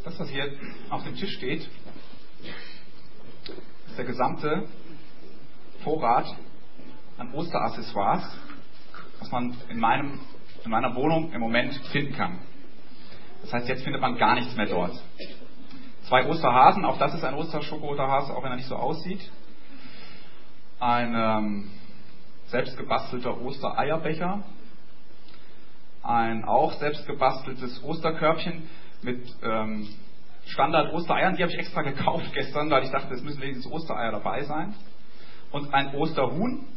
Das, was hier auf dem Tisch steht, ist der gesamte Vorrat an Osteraccessoires, was man in meiner Wohnung im Moment finden kann. Das heißt, jetzt findet man gar nichts mehr dort. 2 Osterhasen, auch das ist ein Osterschoko-Osterhase, auch wenn er nicht so aussieht. Ein selbst gebastelter Ostereierbecher. Ein auch selbst gebasteltes Osterkörbchen mit Standard-Ostereiern. Die habe ich extra gekauft gestern, weil ich dachte, es müssen wenigstens Ostereier dabei sein. Und ein Osterhuhn.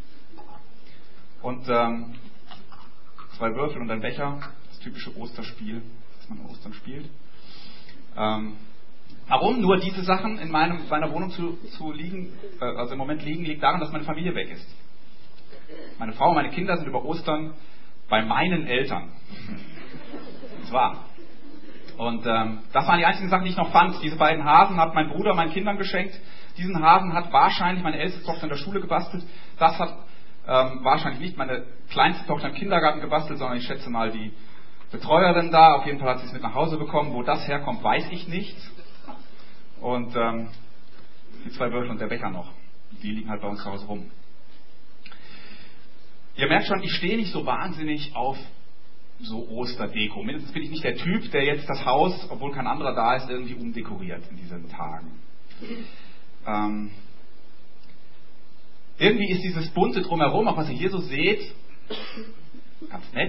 Und 2 Würfel und ein Becher. Das typische Osterspiel, das man an Ostern spielt. Warum nur diese Sachen in meiner Wohnung zu liegen, also im Moment liegt daran, dass meine Familie weg ist. Meine Frau und meine Kinder sind über Ostern bei meinen Eltern. Das war. Und das waren die einzigen Sachen, die ich noch fand. Diese beiden Hasen hat mein Bruder meinen Kindern geschenkt. Diesen Hasen hat wahrscheinlich meine älteste Tochter in der Schule gebastelt. Das hat wahrscheinlich nicht meine kleinste Tochter im Kindergarten gebastelt, sondern ich schätze mal die Betreuerin da. Auf jeden Fall hat sie es mit nach Hause bekommen. Wo das herkommt, weiß ich nicht. Und die 2 Würfel und der Becher noch. Die liegen halt bei uns zu Hause rum. Ihr merkt schon, ich stehe nicht so wahnsinnig auf so Osterdeko. Mindestens bin ich nicht der Typ, der jetzt das Haus, obwohl kein anderer da ist, irgendwie umdekoriert in diesen Tagen. Irgendwie ist dieses bunte Drumherum, auch was ihr hier so seht, ganz nett.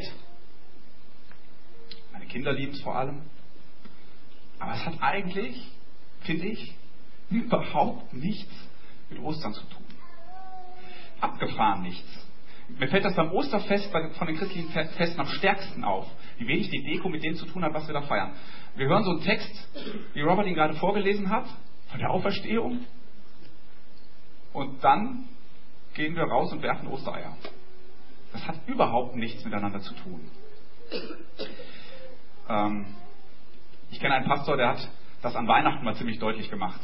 Meine Kinder lieben es vor allem. Aber es hat eigentlich, finde ich, überhaupt nichts mit Ostern zu tun. Abgefahren nichts. Mir fällt das beim Osterfest von den christlichen Festen am stärksten auf, wie wenig die Deko mit dem zu tun hat, was wir da feiern. Wir hören so einen Text, wie Robert ihn gerade vorgelesen hat, von der Auferstehung. Und dann gehen wir raus und werfen Ostereier. Das hat überhaupt nichts miteinander zu tun. Ich kenne einen Pastor, der hat das an Weihnachten mal ziemlich deutlich gemacht.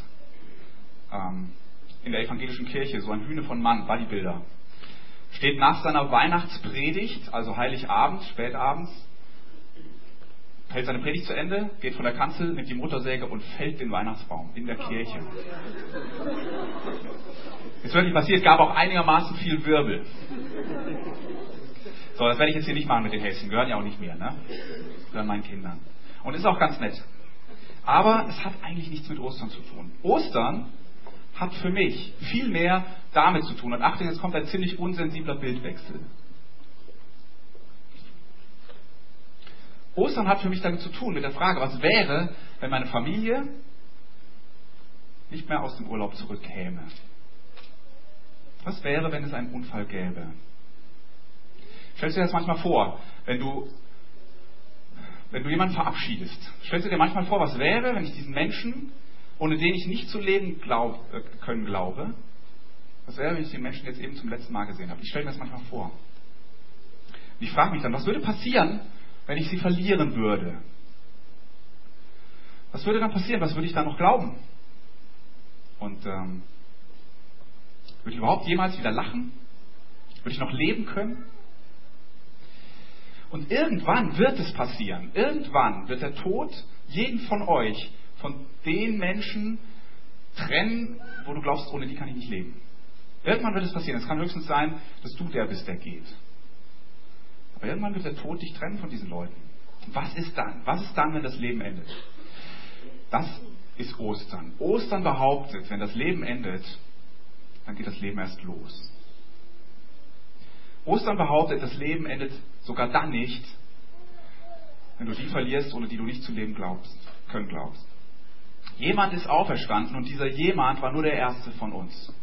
In der evangelischen Kirche, so ein Hühne von Mann, Bodybuilder. Steht nach seiner Weihnachtspredigt, also Heiligabend, spätabends, hält seine Predigt zu Ende, geht von der Kanzel, nimmt die Motorsäge und fällt den Weihnachtsbaum in der Kirche. Ist wirklich passiert, gab auch einigermaßen viel Wirbel. So, das werde ich jetzt hier nicht machen mit den Häschen, gehören ja auch nicht mir, ne? Gehören meinen Kindern. Und ist auch ganz nett. Aber es hat eigentlich nichts mit Ostern zu tun. Ostern hat für mich viel mehr damit zu tun. Und Achtung, jetzt kommt ein ziemlich unsensibler Bildwechsel. Ostern hat für mich damit zu tun mit der Frage, was wäre, wenn meine Familie nicht mehr aus dem Urlaub zurückkäme? Was wäre, wenn es einen Unfall gäbe? Stellst du dir das manchmal vor, wenn du jemanden verabschiedest? Stellst du dir manchmal vor, was wäre, wenn ich diesen Menschen, ohne den ich nicht zu leben glaube, was wäre, wenn ich den Menschen jetzt eben zum letzten Mal gesehen habe? Ich stelle mir das manchmal vor. Und ich frage mich dann, was würde passieren, wenn ich sie verlieren würde? Was würde dann passieren? Was würde ich dann noch glauben? Und würde ich überhaupt jemals wieder lachen? Würde ich noch leben können? Und irgendwann wird es passieren. Irgendwann wird der Tod jeden von euch von den Menschen trennen, wo du glaubst, ohne die kann ich nicht leben. Irgendwann wird es passieren. Es kann höchstens sein, dass du der bist, der geht. Aber irgendwann wird der Tod dich trennen von diesen Leuten. Und was ist dann? Was ist dann, wenn das Leben endet? Das ist Ostern. Ostern behauptet, wenn das Leben endet, dann geht das Leben erst los. Ostern behauptet, das Leben endet sogar dann nicht, wenn du die verlierst, ohne die du nicht zu leben glaubst. Jemand ist auferstanden und dieser jemand war nur der Erste von uns.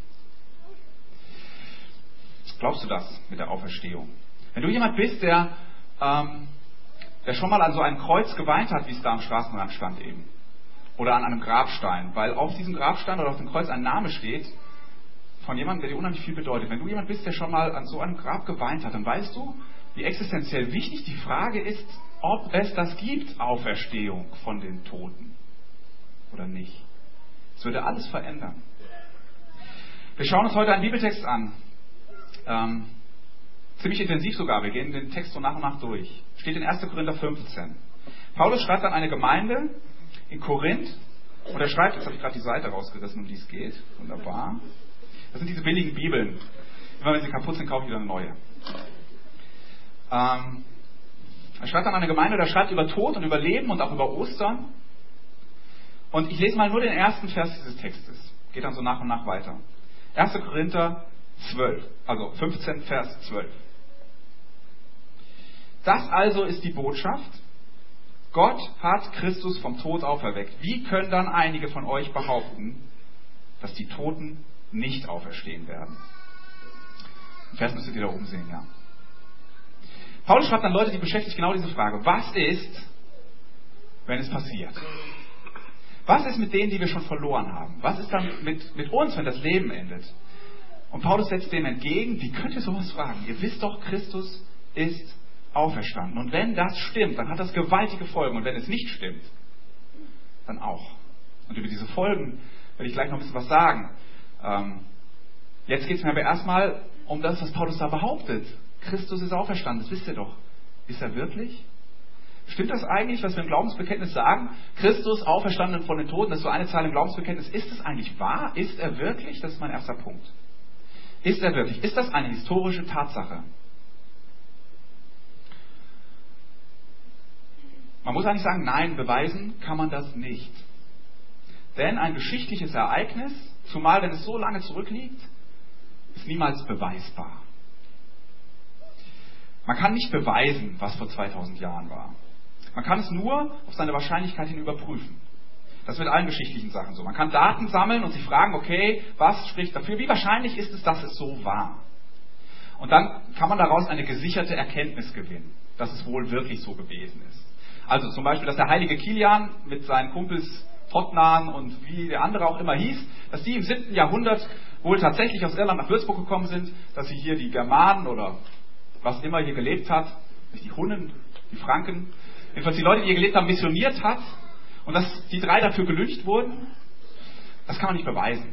Glaubst du das mit der Auferstehung? Wenn du jemand bist, der schon mal an so einem Kreuz geweint hat, wie es da am Straßenrand stand eben, oder an einem Grabstein, weil auf diesem Grabstein oder auf dem Kreuz ein Name steht von jemandem, der dir unheimlich viel bedeutet. Wenn du jemand bist, der schon mal an so einem Grab geweint hat, dann weißt du, wie existenziell wichtig die Frage ist, ob es das gibt, Auferstehung von den Toten oder nicht. Es würde alles verändern. Wir schauen uns heute einen Bibeltext an. Ziemlich intensiv sogar. Wir gehen den Text so nach und nach durch. Steht in 1. Korinther 15. Paulus schreibt an eine Gemeinde in Korinth. Und er schreibt, jetzt habe ich gerade die Seite rausgerissen, um die es geht. Wunderbar. Das sind diese billigen Bibeln. Immer wenn sie kaputt sind, kaufe ich wieder eine neue. Er schreibt an eine Gemeinde, der schreibt über Tod und über Leben und auch über Ostern. Und ich lese mal nur den ersten Vers dieses Textes. Geht dann so nach und nach weiter. 1. Korinther 12, also 15, Vers 12. Das also ist die Botschaft. Gott hat Christus vom Tod auferweckt. Wie können dann einige von euch behaupten, dass die Toten nicht auferstehen werden? Den Vers müsstet ihr da oben sehen, ja. Paulus schreibt an Leute, die beschäftigt genau diese Frage. Was ist, wenn es passiert? Was ist mit denen, die wir schon verloren haben? Was ist dann mit uns, wenn das Leben endet? Und Paulus setzt dem entgegen, wie könnt ihr sowas fragen? Ihr wisst doch, Christus ist auferstanden. Und wenn das stimmt, dann hat das gewaltige Folgen. Und wenn es nicht stimmt, dann auch. Und über diese Folgen werde ich gleich noch ein bisschen was sagen. Jetzt geht es mir aber erstmal um das, was Paulus da behauptet. Christus ist auferstanden, das wisst ihr doch. Ist er wirklich? Stimmt das eigentlich, was wir im Glaubensbekenntnis sagen? Christus auferstanden von den Toten, das ist so eine Zahl im Glaubensbekenntnis. Ist es eigentlich wahr? Ist er wirklich? Das ist mein erster Punkt. Ist er wirklich? Ist das eine historische Tatsache? Man muss eigentlich sagen, nein, beweisen kann man das nicht. Denn ein geschichtliches Ereignis, zumal wenn es so lange zurückliegt, ist niemals beweisbar. Man kann nicht beweisen, was vor 2000 Jahren war. Man kann es nur auf seine Wahrscheinlichkeit hin überprüfen. Das ist mit allen geschichtlichen Sachen so. Man kann Daten sammeln und sich fragen, okay, was spricht dafür? Wie wahrscheinlich ist es, dass es so war? Und dann kann man daraus eine gesicherte Erkenntnis gewinnen, dass es wohl wirklich so gewesen ist. Also zum Beispiel, dass der heilige Kilian mit seinen Kumpels Totnan und wie der andere auch immer hieß, dass die im 7. Jahrhundert wohl tatsächlich aus Irland nach Würzburg gekommen sind, dass sie hier die Germanen oder was immer hier gelebt hat, die Hunnen, die Franken, jedenfalls die Leute, die hier gelebt haben, missioniert hat und dass die 3 dafür gelyncht wurden, das kann man nicht beweisen.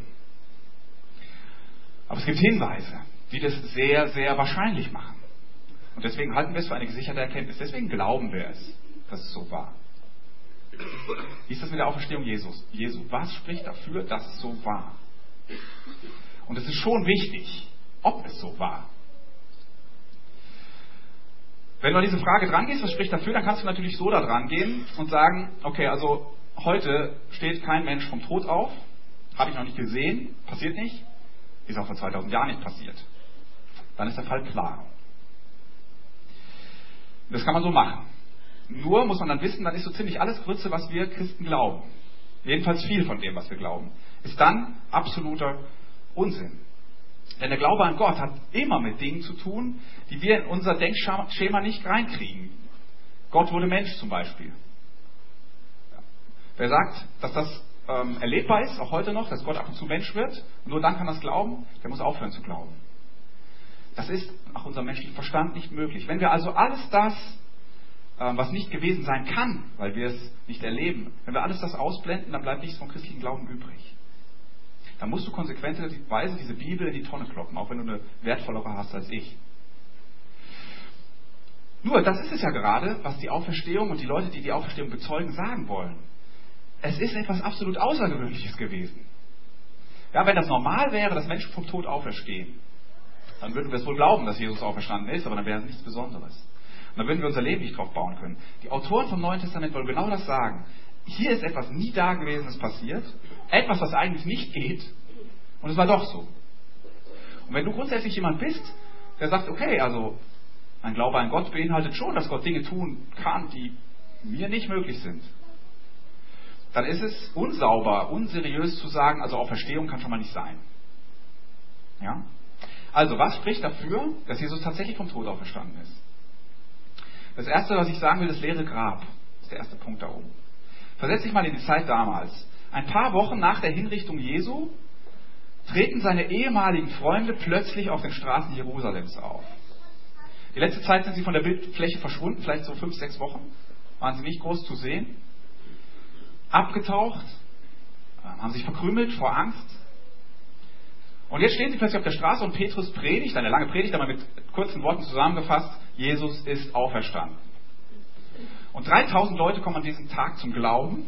Aber es gibt Hinweise, die das sehr, sehr wahrscheinlich machen. Und deswegen halten wir es für eine gesicherte Erkenntnis. Deswegen glauben wir es, dass es so war. Wie ist das mit der Auferstehung Jesu? Was spricht dafür, dass es so war? Und es ist schon wichtig, ob es so war. Wenn du an diese Frage dran gehst, was spricht dafür, dann kannst du natürlich so da dran gehen und sagen, okay, also heute steht kein Mensch vom Tod auf, habe ich noch nicht gesehen, passiert nicht, ist auch vor 2000 Jahren nicht passiert. Dann ist der Fall klar. Das kann man so machen. Nur muss man dann wissen, dann ist so ziemlich alles Grütze, was wir Christen glauben. Jedenfalls viel von dem, was wir glauben, ist dann absoluter Unsinn. Denn der Glaube an Gott hat immer mit Dingen zu tun, die wir in unser Denkschema nicht reinkriegen. Gott wurde Mensch zum Beispiel. Ja. Wer sagt, dass das erlebbar ist, auch heute noch, dass Gott ab und zu Mensch wird, und nur dann kann das glauben, der muss aufhören zu glauben. Das ist nach unserem menschlichen Verstand nicht möglich. Wenn wir also alles das, was nicht gewesen sein kann, weil wir es nicht erleben, wenn wir alles das ausblenden, dann bleibt nichts vom christlichen Glauben übrig. Dann musst du konsequenterweise diese Bibel in die Tonne kloppen, auch wenn du eine wertvollere hast als ich. Nur, das ist es ja gerade, was die Auferstehung und die Leute, die die Auferstehung bezeugen, sagen wollen. Es ist etwas absolut Außergewöhnliches gewesen. Ja, wenn das normal wäre, dass Menschen vom Tod auferstehen, dann würden wir es wohl glauben, dass Jesus auferstanden ist, aber dann wäre es nichts Besonderes. Und dann würden wir unser Leben nicht drauf bauen können. Die Autoren vom Neuen Testament wollen genau das sagen. Hier ist etwas nie Dagewesenes passiert, etwas, was eigentlich nicht geht, und es war doch so. Und wenn du grundsätzlich jemand bist, der sagt, okay, also ein Glaube an Gott beinhaltet schon, dass Gott Dinge tun kann, die mir nicht möglich sind, dann ist es unsauber, unseriös zu sagen, also Auferstehung kann schon mal nicht sein. Ja? Also, was spricht dafür, dass Jesus tatsächlich vom Tod auferstanden ist? Das erste, was ich sagen will, das leere Grab. Das ist der erste Punkt da oben. Versetz dich mal in die Zeit damals. Ein paar Wochen nach der Hinrichtung Jesu treten seine ehemaligen Freunde plötzlich auf den Straßen Jerusalems auf. Die letzte Zeit sind sie von der Bildfläche verschwunden, vielleicht so 5, 6 Wochen. Waren sie nicht groß zu sehen. Abgetaucht, haben sich verkrümelt vor Angst. Und jetzt stehen sie plötzlich auf der Straße und Petrus predigt, eine lange Predigt, aber mit kurzen Worten zusammengefasst, Jesus ist auferstanden. Und 3000 Leute kommen an diesem Tag zum Glauben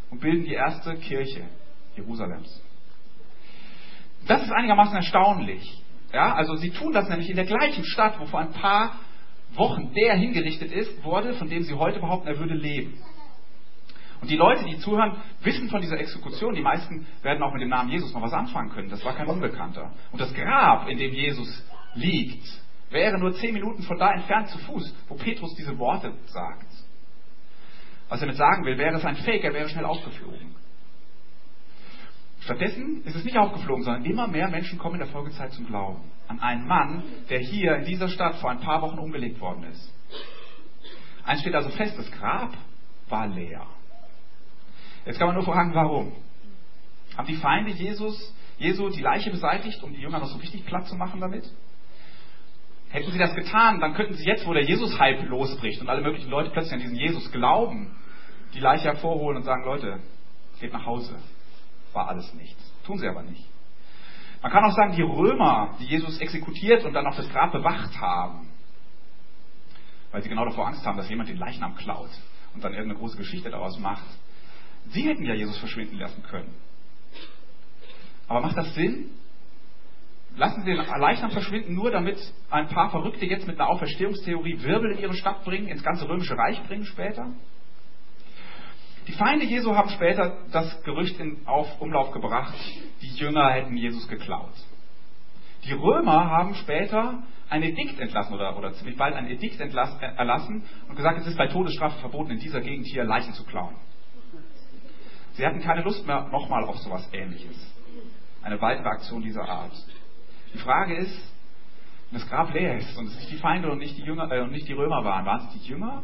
und bilden die erste Kirche Jerusalems. Das ist einigermaßen erstaunlich. Ja, also sie tun das nämlich in der gleichen Stadt, wo vor ein paar Wochen der hingerichtet wurde, von dem sie heute behaupten, er würde leben. Und die Leute, die zuhören, wissen von dieser Exekution. Die meisten werden auch mit dem Namen Jesus noch was anfangen können. Das war kein Unbekannter. Und das Grab, in dem Jesus liegt, wäre nur 10 Minuten von da entfernt zu Fuß, wo Petrus diese Worte sagt. Was er damit sagen will, wäre es ein Fake, er wäre schnell aufgeflogen. Stattdessen ist es nicht aufgeflogen, sondern immer mehr Menschen kommen in der Folgezeit zum Glauben an einen Mann, der hier in dieser Stadt vor ein paar Wochen umgelegt worden ist. Eins steht also fest, das Grab war leer. Jetzt kann man nur fragen, warum? Haben die Feinde Jesu die Leiche beseitigt, um die Jünger noch so richtig platt zu machen damit? Hätten sie das getan, dann könnten sie jetzt, wo der Jesus-Hype losbricht und alle möglichen Leute plötzlich an diesen Jesus glauben, die Leiche hervorholen und sagen, Leute, geht nach Hause. War alles nichts. Tun sie aber nicht. Man kann auch sagen, die Römer, die Jesus exekutiert und dann auch das Grab bewacht haben, weil sie genau davor Angst haben, dass jemand den Leichnam klaut und dann irgendeine große Geschichte daraus macht. Sie hätten ja Jesus verschwinden lassen können. Aber macht das Sinn? Lassen Sie den Leichnam verschwinden, nur damit ein paar Verrückte jetzt mit einer Auferstehungstheorie Wirbel in ihre Stadt bringen, ins ganze römische Reich bringen später? Die Feinde Jesu haben später das Gerücht in Umlauf gebracht, die Jünger hätten Jesus geklaut. Die Römer haben später ein Edikt entlassen oder ziemlich bald ein Edikt erlassen und gesagt, es ist bei Todesstrafe verboten, in dieser Gegend hier Leichen zu klauen. Sie hatten keine Lust mehr nochmal auf sowas Ähnliches. Eine weitere Aktion dieser Art. Die Frage ist, wenn das Grab leer ist und es nicht die Feinde und nicht die Römer waren es die Jünger?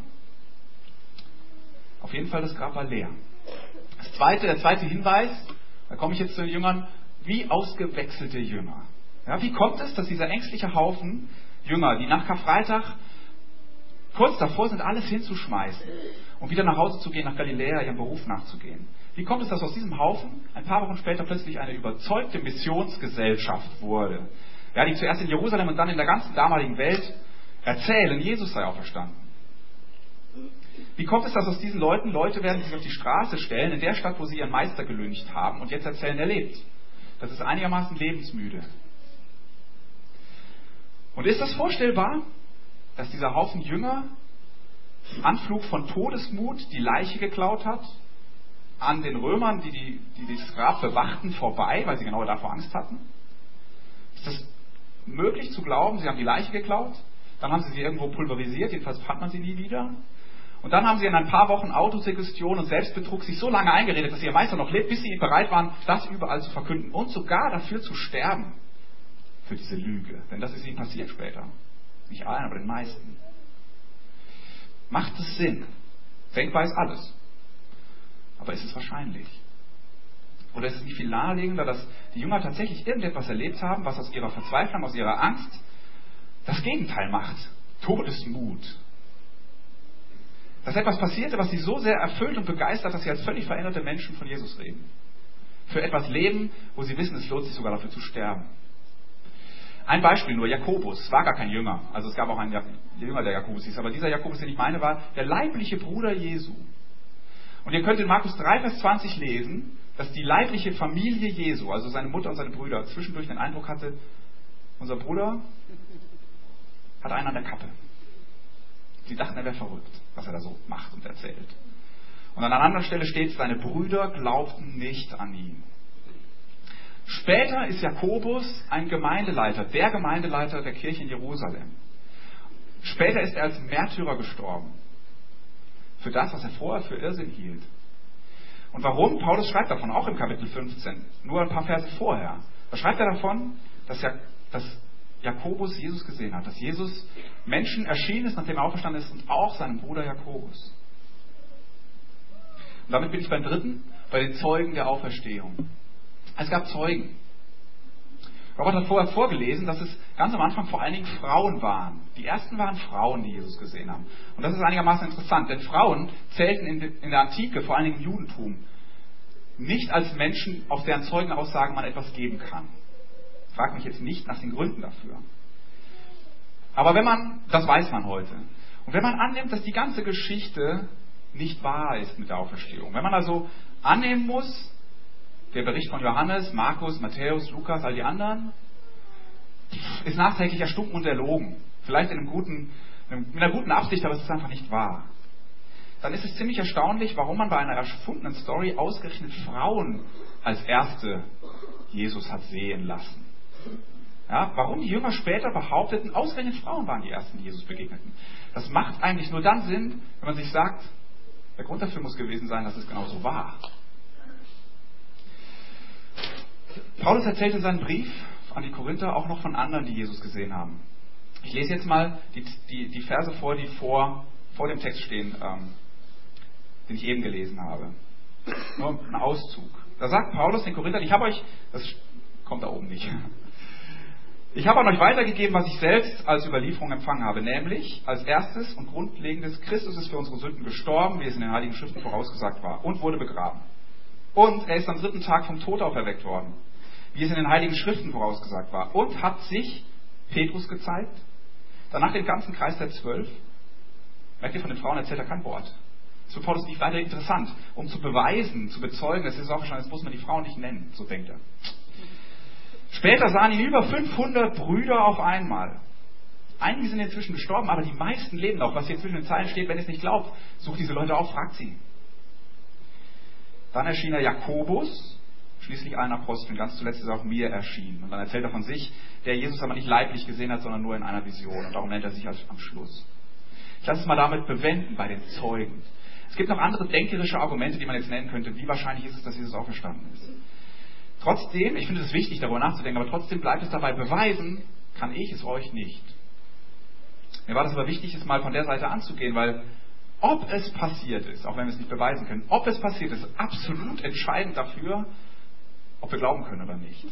Auf jeden Fall, das Grab war leer. Der zweite Hinweis, da komme ich jetzt zu den Jüngern, wie ausgewechselte Jünger. Ja, wie kommt es, dass dieser ängstliche Haufen Jünger, die nach Karfreitag kurz davor sind, alles hinzuschmeißen und wieder nach Hause zu gehen, nach Galiläa, ihrem Beruf nachzugehen. Wie kommt es, dass aus diesem Haufen ein paar Wochen später plötzlich eine überzeugte Missionsgesellschaft wurde? Ja, die zuerst in Jerusalem und dann in der ganzen damaligen Welt erzählen, Jesus sei auferstanden. Wie kommt es, dass aus diesen Leute werden, die sich auf die Straße stellen, in der Stadt, wo sie ihren Meister gelüncht haben und jetzt erzählen, er lebt? Das ist einigermaßen lebensmüde. Und ist das vorstellbar, dass dieser Haufen Jünger im Anflug von Todesmut die Leiche geklaut hat, an den Römern, die das Grab bewachten, vorbei, weil sie genau davor Angst hatten? Ist das möglich zu glauben, sie haben die Leiche geklaut, dann haben sie irgendwo pulverisiert, jedenfalls fand man sie nie wieder, und dann haben sie in ein paar Wochen Autosuggestion und Selbstbetrug sich so lange eingeredet, dass ihr Meister noch lebt, bis sie bereit waren, das überall zu verkünden und sogar dafür zu sterben, für diese Lüge. Denn das ist ihnen passiert später. Nicht allen, aber den meisten. Macht es Sinn? Denkbar ist alles. Aber ist es wahrscheinlich? Oder ist es nicht viel naheliegender, dass die Jünger tatsächlich irgendetwas erlebt haben, was aus ihrer Verzweiflung, aus ihrer Angst das Gegenteil macht? Todesmut. Dass etwas passierte, was sie so sehr erfüllt und begeistert, dass sie als völlig veränderte Menschen von Jesus reden. Für etwas leben, wo sie wissen, es lohnt sich sogar dafür zu sterben. Ein Beispiel nur, Jakobus war gar kein Jünger. Also es gab auch einen Jünger, der Jakobus hieß. Aber dieser Jakobus, den ich meine, war der leibliche Bruder Jesu. Und ihr könnt in Markus 3, Vers 20 lesen, dass die leibliche Familie Jesu, also seine Mutter und seine Brüder, zwischendurch den Eindruck hatte, unser Bruder hat einen an der Kappe. Sie dachten, er wäre verrückt, was er da so macht und erzählt. Und an einer anderen Stelle steht, seine Brüder glaubten nicht an ihn. Später ist Jakobus ein Gemeindeleiter, der Gemeindeleiter der Kirche in Jerusalem. Später ist er als Märtyrer gestorben. Für das, was er vorher für Irrsinn hielt. Und warum? Paulus schreibt davon, auch im Kapitel 15, nur ein paar Verse vorher. Da schreibt er davon, dass Jakobus Jesus gesehen hat, dass Jesus Menschen erschienen ist, nachdem er auferstanden ist, und auch seinem Bruder Jakobus. Und damit bin ich beim dritten, bei den Zeugen der Auferstehung. Es gab Zeugen. Robert hat vorher vorgelesen, dass es ganz am Anfang vor allen Dingen Frauen waren. Die ersten waren Frauen, die Jesus gesehen haben. Und das ist einigermaßen interessant, denn Frauen zählten in der Antike, vor allen Dingen im Judentum, nicht als Menschen, auf deren Zeugenaussagen man etwas geben kann. Ich frage mich jetzt nicht nach den Gründen dafür. Aber das weiß man heute. Und wenn man annimmt, dass die ganze Geschichte nicht wahr ist mit der Auferstehung, wenn man also annehmen muss, der Bericht von Johannes, Markus, Matthäus, Lukas, all die anderen, ist nachträglich erstunken und erlogen. Vielleicht mit einer guten Absicht, aber es ist einfach nicht wahr. Dann ist es ziemlich erstaunlich, warum man bei einer erfundenen Story ausgerechnet Frauen als erste Jesus hat sehen lassen. Ja, warum die Jünger später behaupteten, ausgerechnet Frauen waren die ersten, die Jesus begegneten. Das macht eigentlich nur dann Sinn, wenn man sich sagt, der Grund dafür muss gewesen sein, dass es genau so war. Paulus erzählt in seinem Brief an die Korinther auch noch von anderen, die Jesus gesehen haben. Ich lese jetzt mal die Verse vor, die vor dem Text stehen, den ich eben gelesen habe. Nur ein Auszug. Da sagt Paulus den Korinthern, das kommt da oben nicht. Ich habe an euch weitergegeben, was ich selbst als Überlieferung empfangen habe, nämlich als erstes und grundlegendes, Christus ist für unsere Sünden gestorben, wie es in den Heiligen Schriften vorausgesagt war, und wurde begraben. Und er ist am 3. Tag vom Tod auferweckt worden, wie es in den Heiligen Schriften vorausgesagt war, und hat sich Petrus gezeigt, danach den ganzen Kreis der 12. Merkt ihr, von den Frauen erzählt er kein Wort. Das ist für Paulus nicht weiter interessant, um zu beweisen, zu bezeugen, das ist auch schon, das muss man die Frauen nicht nennen, so denkt er. Später sahen ihn über 500 Brüder auf einmal. Einige sind inzwischen gestorben, aber die meisten leben noch. Was hier zwischen den Zeilen steht, wenn ihr es nicht glaubt, sucht diese Leute auf, fragt sie. Dann erschien er Jakobus, schließlich allen Aposteln. Ganz zuletzt ist er auch mir erschienen. Und dann erzählt er von sich, der Jesus aber nicht leiblich gesehen hat, sondern nur in einer Vision. Und darum nennt er sich am Schluss. Ich lasse es mal damit bewenden bei den Zeugen. Es gibt noch andere denkerische Argumente, die man jetzt nennen könnte. Wie wahrscheinlich ist es, dass Jesus auferstanden ist? Trotzdem, ich finde es wichtig, darüber nachzudenken, aber trotzdem bleibt es dabei, beweisen kann ich es euch nicht. Mir war das aber wichtig, es mal von der Seite anzugehen, weil ob es passiert ist, auch wenn wir es nicht beweisen können, ob es passiert ist, absolut entscheidend dafür, ob wir glauben können oder nicht.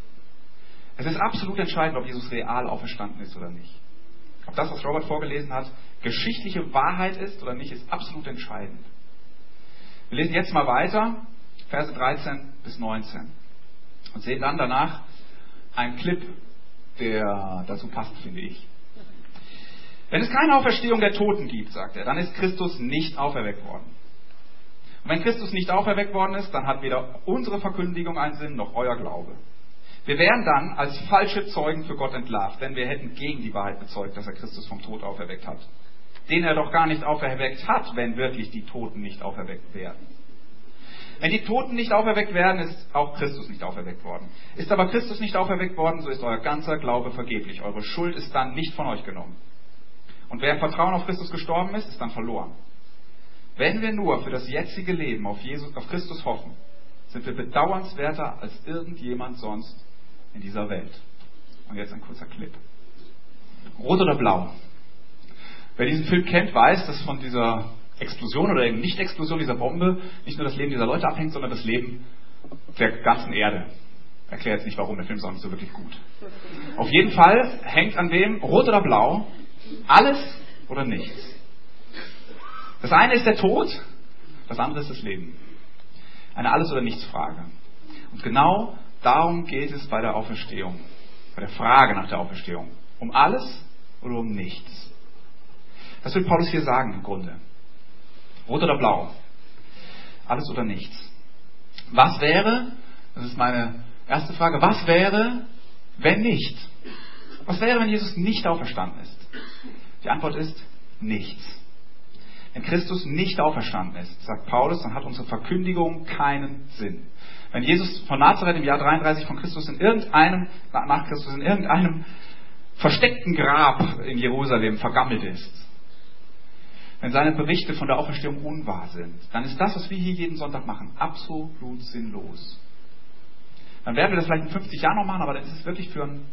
Es ist absolut entscheidend, ob Jesus real auferstanden ist oder nicht. Ob das, was Robert vorgelesen hat, geschichtliche Wahrheit ist oder nicht, ist absolut entscheidend. Wir lesen jetzt mal weiter, Verse 13 bis 19. Und sehen dann danach einen Clip, der dazu passt, finde ich. Wenn es keine Auferstehung der Toten gibt, sagt er, dann ist Christus nicht auferweckt worden. Und wenn Christus nicht auferweckt worden ist, dann hat weder unsere Verkündigung einen Sinn, noch euer Glaube. Wir wären dann als falsche Zeugen für Gott entlarvt, denn wir hätten gegen die Wahrheit bezeugt, dass er Christus vom Tod auferweckt hat. Den er doch gar nicht auferweckt hat, wenn wirklich die Toten nicht auferweckt werden. Wenn die Toten nicht auferweckt werden, ist auch Christus nicht auferweckt worden. Ist aber Christus nicht auferweckt worden, so ist euer ganzer Glaube vergeblich. Eure Schuld ist dann nicht von euch genommen. Und wer im Vertrauen auf Christus gestorben ist, ist dann verloren. Wenn wir nur für das jetzige Leben auf Christus hoffen, sind wir bedauernswerter als irgendjemand sonst in dieser Welt. Und jetzt ein kurzer Clip. Rot oder blau? Wer diesen Film kennt, weiß, dass von dieser Explosion oder eben Nicht-Explosion dieser Bombe nicht nur das Leben dieser Leute abhängt, sondern das Leben der ganzen Erde. Ich erkläre jetzt nicht warum, der Film ist auch nicht so wirklich gut. Auf jeden Fall hängt an dem, rot oder blau, alles oder nichts. Das eine ist der Tod, das andere ist das Leben. Eine Alles- oder Nichts-Frage. Und genau darum geht es bei der Auferstehung, bei der Frage nach der Auferstehung. Um alles oder um nichts. Das will Paulus hier sagen im Grunde. Rot oder blau? Alles oder nichts? Was wäre, das ist meine erste Frage, was wäre, wenn nicht? Was wäre, wenn Jesus nicht auferstanden ist? Die Antwort ist nichts. Wenn Christus nicht auferstanden ist, sagt Paulus, dann hat unsere Verkündigung keinen Sinn. Wenn Jesus von Nazareth im Jahr 33 nach Christus in irgendeinem versteckten Grab in Jerusalem vergammelt ist, wenn seine Berichte von der Auferstehung unwahr sind, dann ist das, was wir hier jeden Sonntag machen, absolut sinnlos. Dann werden wir das vielleicht in 50 Jahren noch machen, aber dann ist es wirklich dann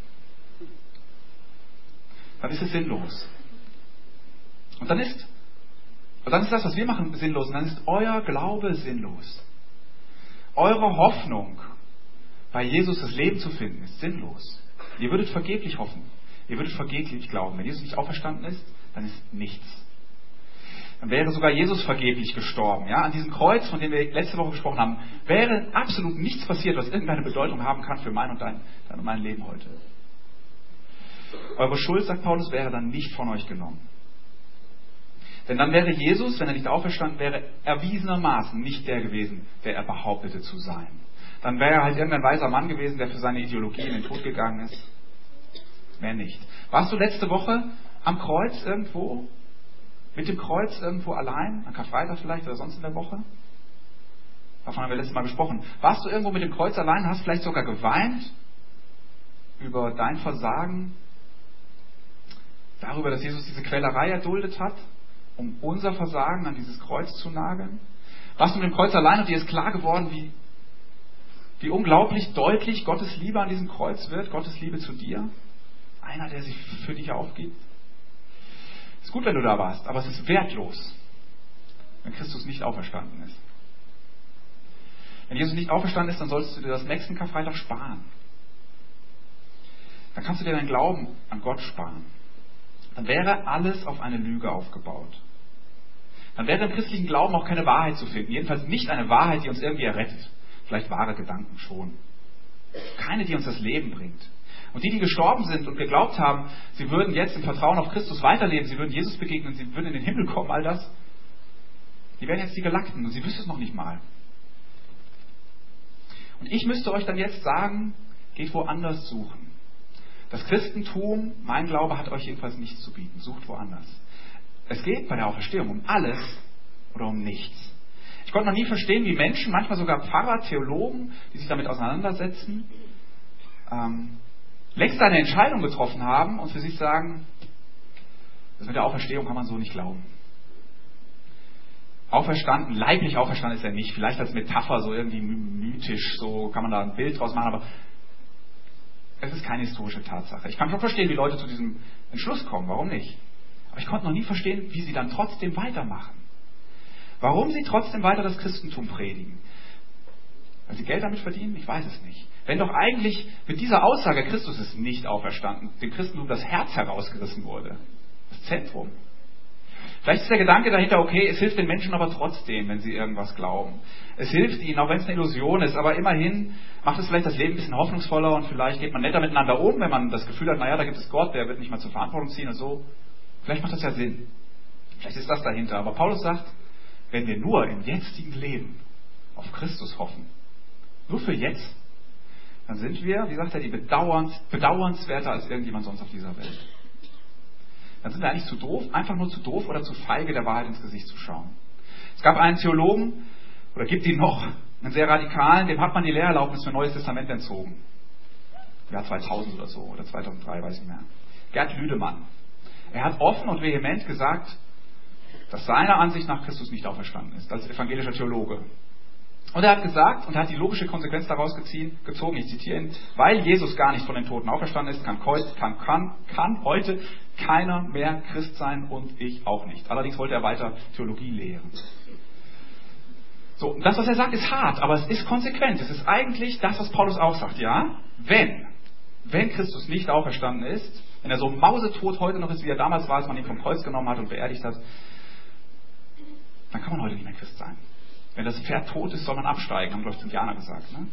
ist es sinnlos. Und dann ist das, was wir machen, sinnlos. Und dann ist euer Glaube sinnlos. Eure Hoffnung, bei Jesus das Leben zu finden, ist sinnlos. Ihr würdet vergeblich hoffen. Ihr würdet vergeblich glauben. Wenn Jesus nicht auferstanden ist, dann ist nichts. Dann wäre sogar Jesus vergeblich gestorben. Ja? An diesem Kreuz, von dem wir letzte Woche gesprochen haben, wäre absolut nichts passiert, was irgendeine Bedeutung haben kann für mein und dein und mein Leben heute. Eure Schuld, sagt Paulus, wäre dann nicht von euch genommen. Denn dann wäre Jesus, wenn er nicht auferstanden wäre, erwiesenermaßen nicht der gewesen, der er behauptete zu sein. Dann wäre er halt irgendein weiser Mann gewesen, der für seine Ideologie in den Tod gegangen ist. Mehr nicht. Warst du letzte Woche am Kreuz irgendwo? Mit dem Kreuz irgendwo allein? An Karfreitag vielleicht oder sonst in der Woche? Davon haben wir letztes Mal gesprochen. Warst du irgendwo mit dem Kreuz allein, hast vielleicht sogar geweint über dein Versagen, darüber, dass Jesus diese Quälerei erduldet hat, um unser Versagen an dieses Kreuz zu nageln? Warst du mit dem Kreuz allein und dir ist klar geworden, wie unglaublich deutlich Gottes Liebe an diesem Kreuz wird, Gottes Liebe zu dir? Einer, der sich für dich aufgibt. Ist gut, wenn du da warst, aber es ist wertlos, wenn Christus nicht auferstanden ist. Wenn Jesus nicht auferstanden ist, dann solltest du dir das nächsten Karfreitag sparen. Dann kannst du dir deinen Glauben an Gott sparen. Dann wäre alles auf eine Lüge aufgebaut. Dann wäre im christlichen Glauben auch keine Wahrheit zu finden. Jedenfalls nicht eine Wahrheit, die uns irgendwie errettet. Vielleicht wahre Gedanken schon. Keine, die uns das Leben bringt. Und die gestorben sind und geglaubt haben, sie würden jetzt im Vertrauen auf Christus weiterleben, sie würden Jesus begegnen, sie würden in den Himmel kommen, all das, die wären jetzt die Gelackten und sie wüssten es noch nicht mal. Und ich müsste euch dann jetzt sagen, geht woanders suchen. Das Christentum, mein Glaube, hat euch jedenfalls nichts zu bieten. Sucht woanders. Es geht bei der Auferstehung um alles oder um nichts. Ich konnte noch nie verstehen, wie Menschen, manchmal sogar Pfarrer, Theologen, die sich damit auseinandersetzen, längst eine Entscheidung getroffen haben und für sich sagen, das mit der Auferstehung kann man so nicht glauben. Auferstanden, leiblich auferstanden ist er nicht. Vielleicht als Metapher, so irgendwie mythisch, so kann man da ein Bild draus machen, aber es ist keine historische Tatsache. Ich kann schon verstehen, wie Leute zu diesem Entschluss kommen, warum nicht? Aber ich konnte noch nie verstehen, wie sie dann trotzdem weitermachen. Warum sie trotzdem weiter das Christentum predigen. Weil sie Geld damit verdienen? Ich weiß es nicht. Wenn doch eigentlich mit dieser Aussage, Christus ist nicht auferstanden, dem Christentum das Herz herausgerissen wurde. Das Zentrum. Vielleicht ist der Gedanke dahinter, okay, es hilft den Menschen aber trotzdem, wenn sie irgendwas glauben. Es hilft ihnen, auch wenn es eine Illusion ist, aber immerhin macht es vielleicht das Leben ein bisschen hoffnungsvoller und vielleicht geht man netter miteinander um, wenn man das Gefühl hat, naja, da gibt es Gott, der wird nicht mal zur Verantwortung ziehen und so. Vielleicht macht das ja Sinn. Vielleicht ist das dahinter. Aber Paulus sagt, wenn wir nur im jetzigen Leben auf Christus hoffen, nur für jetzt, dann sind wir, wie sagt er, die bedauernswerter als irgendjemand sonst auf dieser Welt. Dann sind wir eigentlich zu doof, einfach nur zu doof oder zu feige, der Wahrheit ins Gesicht zu schauen. Es gab einen Theologen, oder gibt ihn noch, einen sehr radikalen, dem hat man die Lehrerlaubnis für Neues Testament entzogen. Im Jahr 2000 oder so, oder 2003, weiß ich nicht mehr. Gerd Lüdemann. Er hat offen und vehement gesagt, dass seiner Ansicht nach Christus nicht auferstanden ist, als evangelischer Theologe. Und er hat gesagt, und er hat die logische Konsequenz daraus gezogen, ich zitiere ihn, weil Jesus gar nicht von den Toten auferstanden ist, kann heute keiner mehr Christ sein und ich auch nicht. Allerdings wollte er weiter Theologie lehren. So, und das, was er sagt, ist hart, aber es ist konsequent. Es ist eigentlich das, was Paulus auch sagt, ja? Wenn Christus nicht auferstanden ist, wenn er so mausetot heute noch ist, wie er damals war, als man ihn vom Kreuz genommen hat und beerdigt hat, dann kann man heute nicht mehr Christ sein. Wenn das Pferd tot ist, soll man absteigen, haben, glaube ich, die Indianer gesagt. Ne?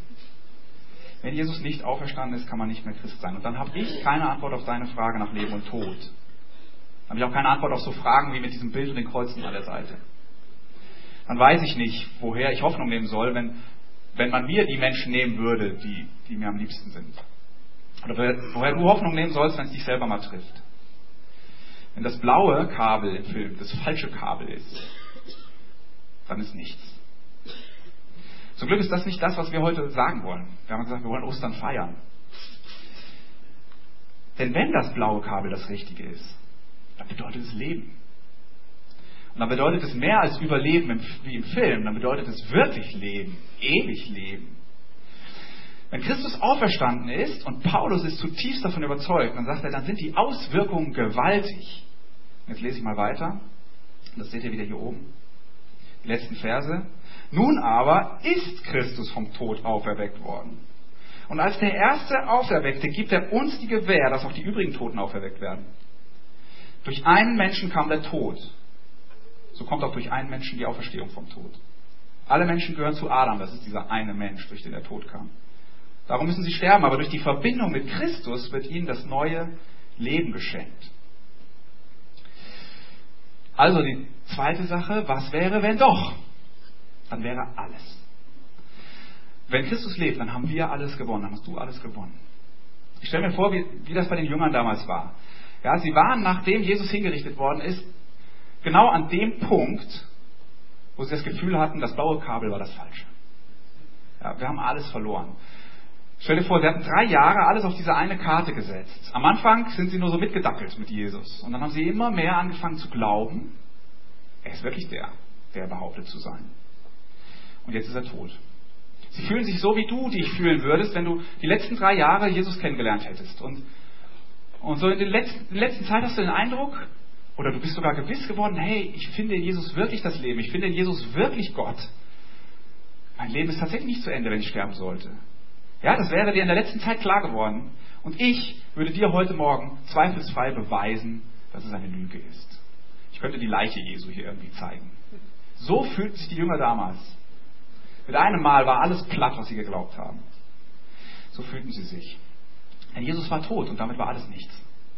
Wenn Jesus nicht auferstanden ist, kann man nicht mehr Christ sein. Und dann habe ich keine Antwort auf deine Frage nach Leben und Tod. Dann habe ich auch keine Antwort auf so Fragen wie mit diesem Bild und den Kreuzen an der Seite. Dann weiß ich nicht, woher ich Hoffnung nehmen soll, wenn man mir die Menschen nehmen würde, die mir am liebsten sind. Oder woher du Hoffnung nehmen sollst, wenn es dich selber mal trifft. Wenn das blaue Kabel im Film das falsche Kabel ist, dann ist nichts. Zum Glück ist das nicht das, was wir heute sagen wollen. Wir haben gesagt, wir wollen Ostern feiern. Denn wenn das blaue Kabel das Richtige ist, dann bedeutet es Leben. Und dann bedeutet es mehr als Überleben wie im Film, dann bedeutet es wirklich Leben, ewig Leben. Wenn Christus auferstanden ist und Paulus ist zutiefst davon überzeugt, dann sagt er, dann sind die Auswirkungen gewaltig. Jetzt lese ich mal weiter. Das seht ihr wieder hier oben. Die letzten Verse. Nun aber ist Christus vom Tod auferweckt worden. Und als der Erste Auferweckte gibt er uns die Gewähr, dass auch die übrigen Toten auferweckt werden. Durch einen Menschen kam der Tod. So kommt auch durch einen Menschen die Auferstehung vom Tod. Alle Menschen gehören zu Adam, das ist dieser eine Mensch, durch den der Tod kam. Darum müssen sie sterben, aber durch die Verbindung mit Christus wird ihnen das neue Leben geschenkt. Also die zweite Sache, was wäre, wenn doch? Dann wäre alles. Wenn Christus lebt, dann haben wir alles gewonnen, dann hast du alles gewonnen. Ich stelle mir vor, wie das bei den Jüngern damals war. Ja, sie waren, nachdem Jesus hingerichtet worden ist, genau an dem Punkt, wo sie das Gefühl hatten, das blaue Kabel war das Falsche. Ja, wir haben alles verloren. Stell dir vor, sie hatten 3 Jahre alles auf diese eine Karte gesetzt. Am Anfang sind sie nur so mitgedackelt mit Jesus. Und dann haben sie immer mehr angefangen zu glauben, er ist wirklich der behauptet zu sein. Und jetzt ist er tot. Sie fühlen sich so, wie du dich fühlen würdest, wenn du die letzten 3 Jahre Jesus kennengelernt hättest. Und so in der letzten Zeit hast du den Eindruck, oder du bist sogar gewiss geworden, hey, ich finde in Jesus wirklich das Leben. Ich finde in Jesus wirklich Gott. Mein Leben ist tatsächlich nicht zu Ende, wenn ich sterben sollte. Ja, das wäre dir in der letzten Zeit klar geworden. Und ich würde dir heute Morgen zweifelsfrei beweisen, dass es eine Lüge ist. Ich könnte die Leiche Jesu hier irgendwie zeigen. So fühlten sich die Jünger damals. Mit einem Mal war alles platt, was sie geglaubt haben. So fühlten sie sich. Denn Jesus war tot und damit war alles nichts.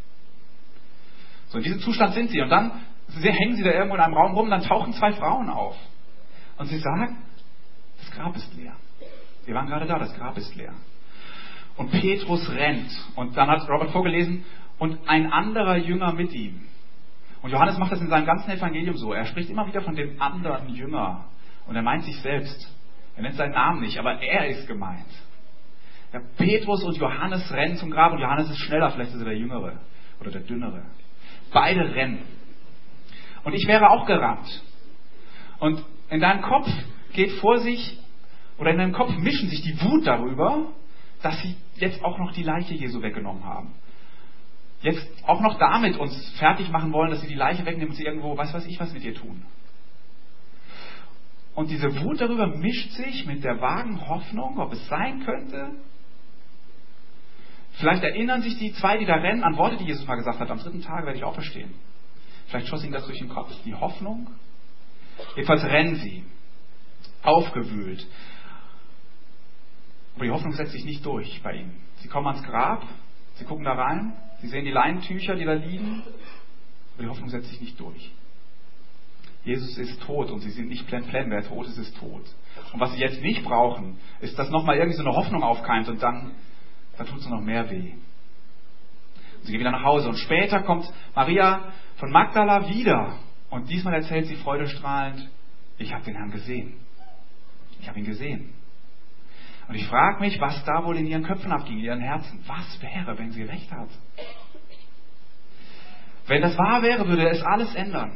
So, in diesem Zustand sind sie. Und dann hängen sie da irgendwo in einem Raum rum und dann tauchen 2 Frauen auf. Und sie sagen, das Grab ist leer. Wir waren gerade da, das Grab ist leer. Und Petrus rennt. Und dann hat Robert vorgelesen, und ein anderer Jünger mit ihm. Und Johannes macht das in seinem ganzen Evangelium so. Er spricht immer wieder von dem anderen Jünger. Und er meint sich selbst. Er nennt seinen Namen nicht, aber er ist gemeint. Ja, Petrus und Johannes rennen zum Grab und Johannes ist schneller, vielleicht ist er der Jüngere oder der Dünnere. Beide rennen. Und ich wäre auch gerannt. Und in deinem Kopf geht vor sich, oder in deinem Kopf mischen sich die Wut darüber, dass sie jetzt auch noch die Leiche Jesu weggenommen haben. Jetzt auch noch damit uns fertig machen wollen, dass sie die Leiche wegnehmen und sie irgendwo, weiß ich was mit ihr tun. Und diese Wut darüber mischt sich mit der vagen Hoffnung, ob es sein könnte. Vielleicht erinnern sich die 2, die da rennen, an Worte, die Jesus mal gesagt hat, am 3. Tag werde ich auferstehen. Vielleicht schoss ihnen das durch den Kopf. Die Hoffnung. Jedenfalls rennen sie. Aufgewühlt. Aber die Hoffnung setzt sich nicht durch bei ihnen. Sie kommen ans Grab, sie gucken da rein, sie sehen die Leinentücher, die da liegen, aber die Hoffnung setzt sich nicht durch. Jesus ist tot und sie sind nicht plemplem, wer tot ist, ist tot. Und was sie jetzt nicht brauchen, ist, dass nochmal irgendwie so eine Hoffnung aufkeimt und dann tut es noch mehr weh. Und sie gehen wieder nach Hause und später kommt Maria von Magdala wieder und diesmal erzählt sie freudestrahlend, ich habe den Herrn gesehen. Ich habe ihn gesehen. Und ich frage mich, was da wohl in ihren Köpfen abging, in ihren Herzen. Was wäre, wenn sie recht hat? Wenn das wahr wäre, würde es alles ändern.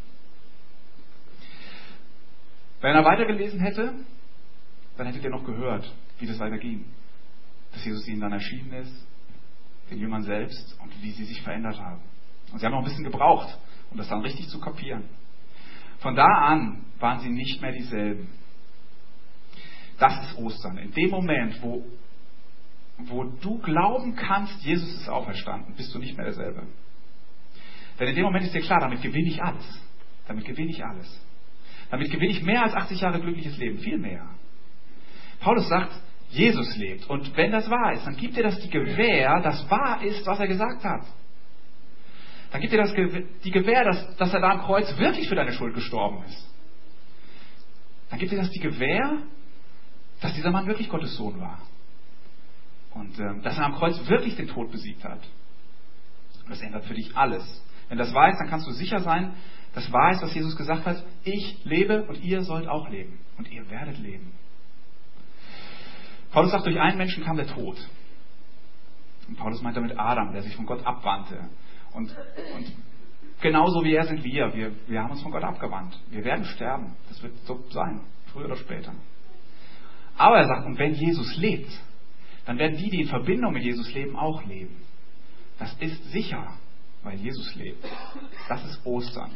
Wenn er weitergelesen hätte, dann hättet ihr noch gehört, wie das weiterging. Dass Jesus ihnen dann erschienen ist, den Jüngern selbst, und wie sie sich verändert haben. Und sie haben noch ein bisschen gebraucht, um das dann richtig zu kapieren. Von da an waren sie nicht mehr dieselben. Das ist Ostern. In dem Moment, wo du glauben kannst, Jesus ist auferstanden, bist du nicht mehr derselbe. Denn in dem Moment ist dir klar, damit gewinne ich alles. Damit gewinne ich alles. Damit gewinne ich mehr als 80 Jahre glückliches Leben. Viel mehr. Paulus sagt, Jesus lebt. Und wenn das wahr ist, dann gibt dir das die Gewähr, dass wahr ist, was er gesagt hat. Dann gibt dir das die Gewähr, dass er da am Kreuz wirklich für deine Schuld gestorben ist. Dann gibt dir das die Gewähr, dass dieser Mann wirklich Gottes Sohn war. Und dass er am Kreuz wirklich den Tod besiegt hat. Und das ändert für dich alles. Wenn das wahr ist, dann kannst du sicher sein, dass wahr ist, was Jesus gesagt hat. Ich lebe und ihr sollt auch leben. Und ihr werdet leben. Paulus sagt, durch einen Menschen kam der Tod. Und Paulus meint damit Adam, der sich von Gott abwandte. Und genauso wie er sind wir. Wir haben uns von Gott abgewandt. Wir werden sterben. Das wird so sein. Früher oder später. Aber er sagt, und wenn Jesus lebt, dann werden die in Verbindung mit Jesus leben, auch leben. Das ist sicher, weil Jesus lebt. Das ist Ostern.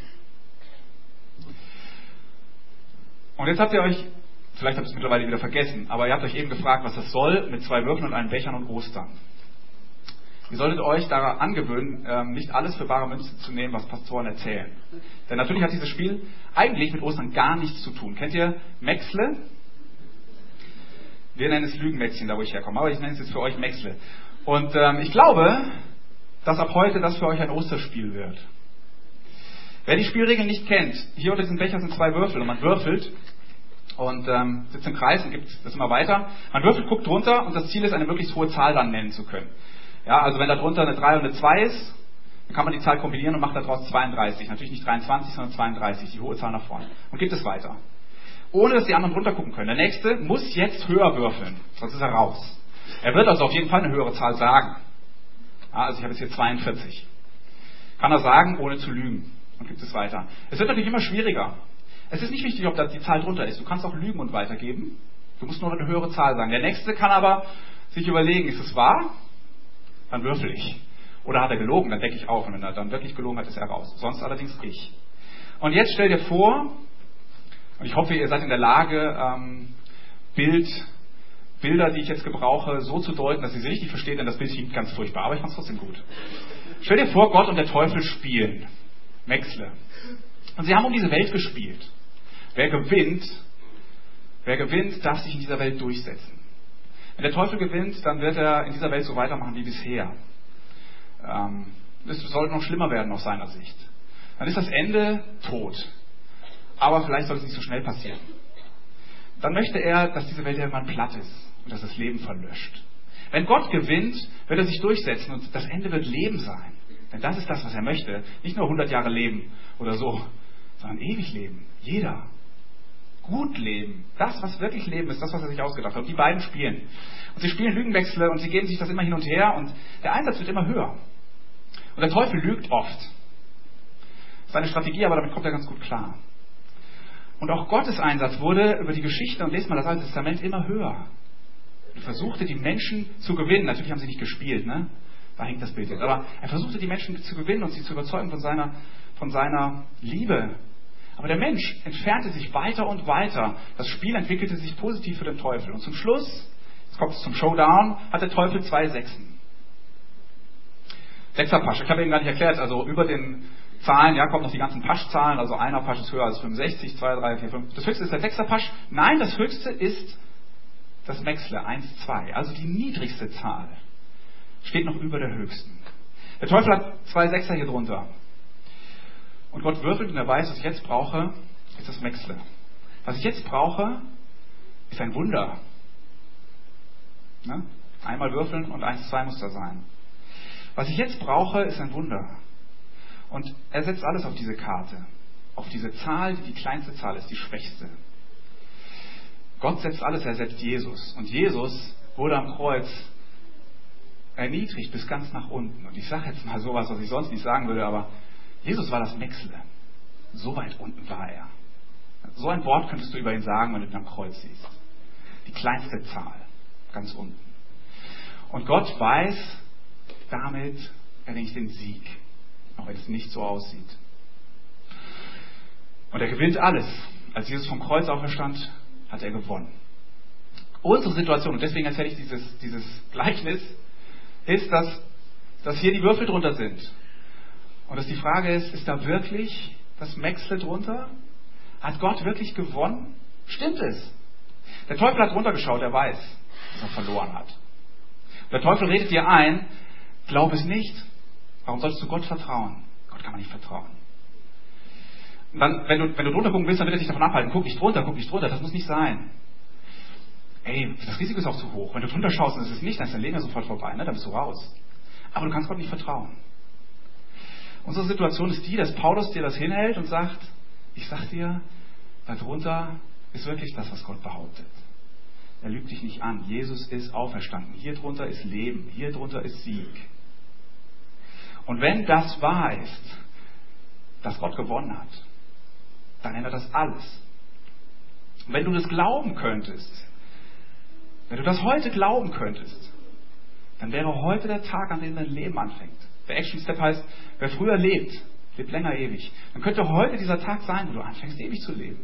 Und jetzt habt ihr euch, vielleicht habt ihr es mittlerweile wieder vergessen, aber ihr habt euch eben gefragt, was das soll, mit 2 Würfeln und einem Bechern und Ostern. Ihr solltet euch daran angewöhnen, nicht alles für bare Münze zu nehmen, was Pastoren erzählen. Denn natürlich hat dieses Spiel eigentlich mit Ostern gar nichts zu tun. Kennt ihr Mäxle? Wir nennen es Lügenmätzchen, da wo ich herkomme, aber ich nenne es jetzt für euch Mäxle. Und ich glaube, dass ab heute das für euch ein Osterspiel wird. Wer die Spielregeln nicht kennt, hier unter diesem Becher sind 2 Würfel und man würfelt und sitzt im Kreis und gibt das immer weiter. Man würfelt, guckt drunter und das Ziel ist, eine möglichst hohe Zahl dann nennen zu können. Ja, also wenn da drunter eine 3 und eine 2 ist, dann kann man die Zahl kombinieren und macht daraus 32. Natürlich nicht 23, sondern 32, die hohe Zahl nach vorne. Und gibt es weiter. Ohne, dass die anderen drunter gucken können. Der Nächste muss jetzt höher würfeln, sonst ist er raus. Er wird also auf jeden Fall eine höhere Zahl sagen. Ja, also ich habe jetzt hier 42. Kann er sagen, ohne zu lügen. Und gibt es weiter. Es wird natürlich immer schwieriger. Es ist nicht wichtig, ob da die Zahl drunter ist. Du kannst auch lügen und weitergeben. Du musst nur eine höhere Zahl sagen. Der Nächste kann aber sich überlegen, ist es wahr? Dann würfel ich. Oder hat er gelogen? Dann decke ich auf. Und wenn er dann wirklich gelogen hat, ist er raus. Sonst allerdings ich. Und jetzt stell dir vor, und ich hoffe, ihr seid in der Lage, Bilder, die ich jetzt gebrauche, so zu deuten, dass ihr sie richtig versteht, denn das Bild hinkt ganz furchtbar. Aber ich fand es trotzdem gut. Stell dir vor, Gott und der Teufel spielen. Wechsle. Und sie haben um diese Welt gespielt. Wer gewinnt, darf sich in dieser Welt durchsetzen. Wenn der Teufel gewinnt, dann wird er in dieser Welt so weitermachen wie bisher. Es soll noch schlimmer werden aus seiner Sicht. Dann ist das Ende tot. Aber vielleicht soll es nicht so schnell passieren. Dann möchte er, dass diese Welt irgendwann platt ist und dass das Leben verlöscht. Wenn Gott gewinnt, wird er sich durchsetzen und das Ende wird Leben sein. Denn das ist das, was er möchte. Nicht nur 100 Jahre leben oder so, sondern ewig leben. Jeder. Gut leben. Das, was wirklich Leben ist, das, was er sich ausgedacht hat. Und die beiden spielen. Und sie spielen Lügenwechsel und sie geben sich das immer hin und her und der Einsatz wird immer höher. Und der Teufel lügt oft. Das ist eine Strategie, aber damit kommt er ganz gut klar. Und auch Gottes Einsatz wurde über die Geschichte, und lest mal das Alte Testament, immer höher. Er versuchte die Menschen zu gewinnen. Natürlich haben sie nicht gespielt, ne? Da hängt das Bild jetzt. Aber er versuchte die Menschen zu gewinnen und sie zu überzeugen von seiner Liebe. Aber der Mensch entfernte sich weiter und weiter. Das Spiel entwickelte sich positiv für den Teufel. Und zum Schluss, jetzt kommt es zum Showdown, hat der Teufel 2 Sechsen. Sechser-Pasch. Ich habe eben gar nicht erklärt, also über den Zahlen, ja, kommen noch die ganzen Paschzahlen, also einer Pasch ist höher als 65, 2, 3, 4, 5. Das höchste ist der Sechser-Pasch. Nein, das höchste ist das Wechsle, 1, 2. Also die niedrigste Zahl steht noch über der höchsten. Der Teufel hat 2 Sechser hier drunter. Und Gott würfelt und er weiß, was ich jetzt brauche, ist das Wechsle. Was ich jetzt brauche, ist ein Wunder. Ne? Einmal würfeln und 1, 2 muss da sein. Was ich jetzt brauche, ist ein Wunder. Und er setzt alles auf diese Karte. Auf diese Zahl, die die kleinste Zahl ist, die schwächste. Gott setzt alles, er setzt Jesus. Und Jesus wurde am Kreuz erniedrigt bis ganz nach unten. Und ich sage jetzt mal sowas, was ich sonst nicht sagen würde, aber Jesus war das Wechsle. So weit unten war er. So ein Wort könntest du über ihn sagen, wenn du ihn am Kreuz siehst. Die kleinste Zahl, ganz unten. Und Gott weiß, damit erringe ich den Sieg, auch wenn es nicht so aussieht. Und er gewinnt alles. Als Jesus vom Kreuz auferstand, hat er gewonnen. Unsere Situation, und deswegen erzähle ich dieses Gleichnis, ist, dass hier die Würfel drunter sind. Und dass die Frage ist da wirklich das Wechsel drunter? Hat Gott wirklich gewonnen? Stimmt es? Der Teufel hat runtergeschaut, er weiß, dass er verloren hat. Und der Teufel redet dir ein, glaub es nicht. Warum sollst du Gott vertrauen? Gott kann man nicht vertrauen. Und dann, wenn du drunter gucken willst, dann wird er dich davon abhalten. Guck nicht drunter, das muss nicht sein. Ey, das Risiko ist auch zu hoch. Wenn du drunter schaust und es ist nicht, dann ist dein Leben ja sofort vorbei, ne? Dann bist du raus. Aber du kannst Gott nicht vertrauen. Unsere Situation ist die, dass Paulus dir das hinhält und sagt, ich sag dir, darunter ist wirklich das, was Gott behauptet. Er lügt dich nicht an. Jesus ist auferstanden. Hier drunter ist Leben. Hier drunter ist Sieg. Und wenn das wahr ist, dass Gott gewonnen hat, dann ändert das alles. Und wenn du das glauben könntest, wenn du das heute glauben könntest, dann wäre heute der Tag, an dem dein Leben anfängt. Der Action Step heißt, wer früher lebt, lebt länger ewig. Dann könnte heute dieser Tag sein, wo du anfängst, ewig zu leben.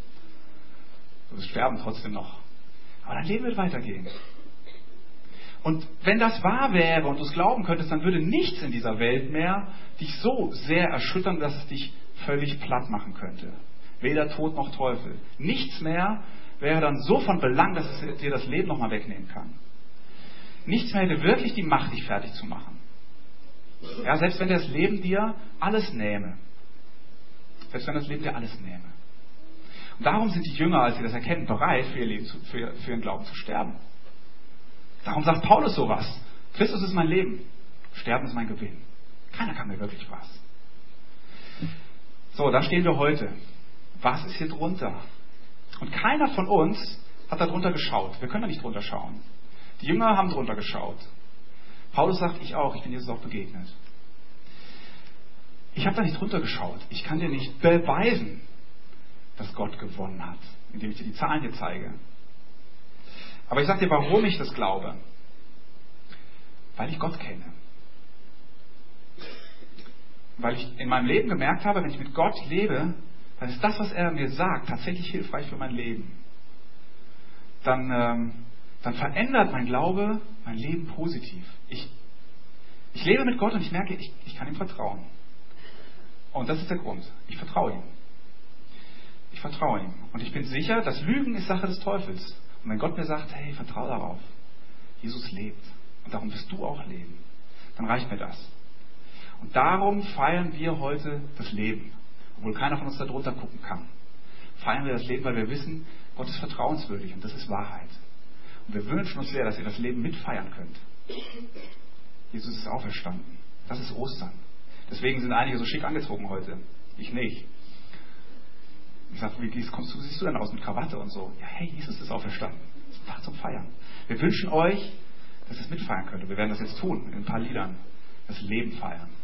Du wirst sterben trotzdem noch. Aber dein Leben wird weitergehen. Und wenn das wahr wäre und du es glauben könntest, dann würde nichts in dieser Welt mehr dich so sehr erschüttern, dass es dich völlig platt machen könnte. Weder Tod noch Teufel. Nichts mehr wäre dann so von Belang, dass es dir das Leben nochmal wegnehmen kann. Nichts mehr hätte wirklich die Macht, dich fertig zu machen. Ja, selbst wenn das Leben dir alles nähme. selbst wenn das Leben dir alles nähme. Und darum sind die Jünger, als sie das erkennen, bereit, für ihr Leben, für ihren Glauben zu sterben. Darum sagt Paulus sowas. Christus ist mein Leben, Sterben ist mein Gewinn. Keiner kann mir wirklich was. So, da stehen wir heute. Was ist hier drunter? Und keiner von uns hat da drunter geschaut. Wir können da nicht drunter schauen. Die Jünger haben drunter geschaut. Paulus sagt, ich auch, ich bin Jesus auch begegnet. Ich habe da nicht drunter geschaut. Ich kann dir nicht beweisen, dass Gott gewonnen hat, indem ich dir die Zahlen hier zeige. Aber ich sage dir, warum ich das glaube. Weil ich Gott kenne. Weil ich in meinem Leben gemerkt habe, wenn ich mit Gott lebe, dann ist das, was er mir sagt, tatsächlich hilfreich für mein Leben. Dann verändert mein Glaube mein Leben positiv. Ich lebe mit Gott und ich merke, ich kann ihm vertrauen. Und das ist der Grund. Ich vertraue ihm. Ich vertraue ihm. Und ich bin sicher, dass Lügen ist Sache des Teufels. Und wenn Gott mir sagt, hey, vertraue darauf. Jesus lebt. Und darum wirst du auch leben. Dann reicht mir das. Und darum feiern wir heute das Leben. Obwohl keiner von uns da drunter gucken kann. Feiern wir das Leben, weil wir wissen, Gott ist vertrauenswürdig und das ist Wahrheit. Und wir wünschen uns sehr, dass ihr das Leben mitfeiern könnt. Jesus ist auferstanden. Das ist Ostern. Deswegen sind einige so schick angezogen heute. Ich nicht. Ich sage, wie siehst du denn aus mit Krawatte und so? Ja, hey, Jesus ist auferstanden. Das ist ein Tag zum Feiern. Wir wünschen euch, dass ihr es mitfeiern könnt. Und wir werden das jetzt tun, in ein paar Liedern. Das Leben feiern.